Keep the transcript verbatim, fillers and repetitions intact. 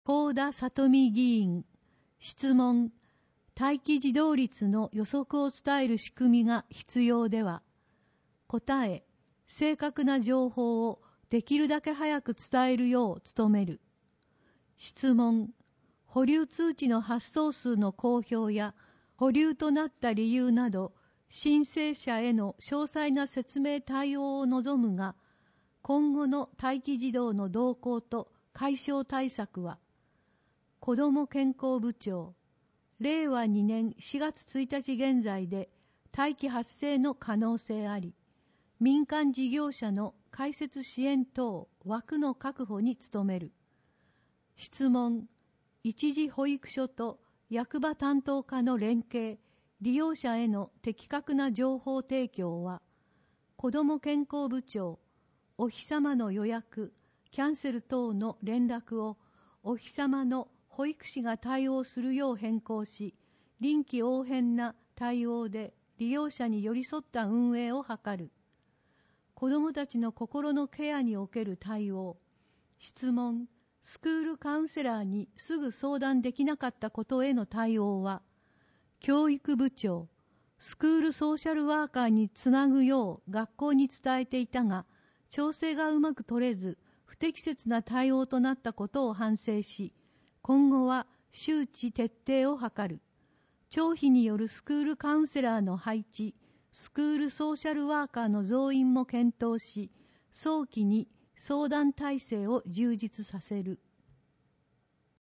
幸田里美議員、質問、待機児童率の予測を伝える仕組みが必要では。答え、正確な情報をできるだけ早く伝えるよう努める。質問、保留通知の発送数の公表や保留となった理由など、申請者への詳細な説明対応を望むが、今後の待機児童の動向と解消対策は、子ども健康部長、れいわにねんしがつついたち現在で待機発生の可能性あり、民間事業者の開設支援等枠の確保に努める。質問、一時保育所と役場担当課の連携、利用者への的確な情報提供は、子ども健康部長、お日様の予約、キャンセル等の連絡をお日様の保育士が対応するよう変更し、臨機応変な対応で利用者に寄り添った運営を図る。子どもたちの心のケアにおける対応、質問、スクールカウンセラーにすぐ相談できなかったことへの対応は、教育部長、スクールソーシャルワーカーにつなぐよう学校に伝えていたが、調整がうまく取れず、不適切な対応となったことを反省し、今後は周知徹底を図る。庁費によるスクールカウンセラーの配置、スクールソーシャルワーカーの増員も検討し、早期に相談体制を充実させる。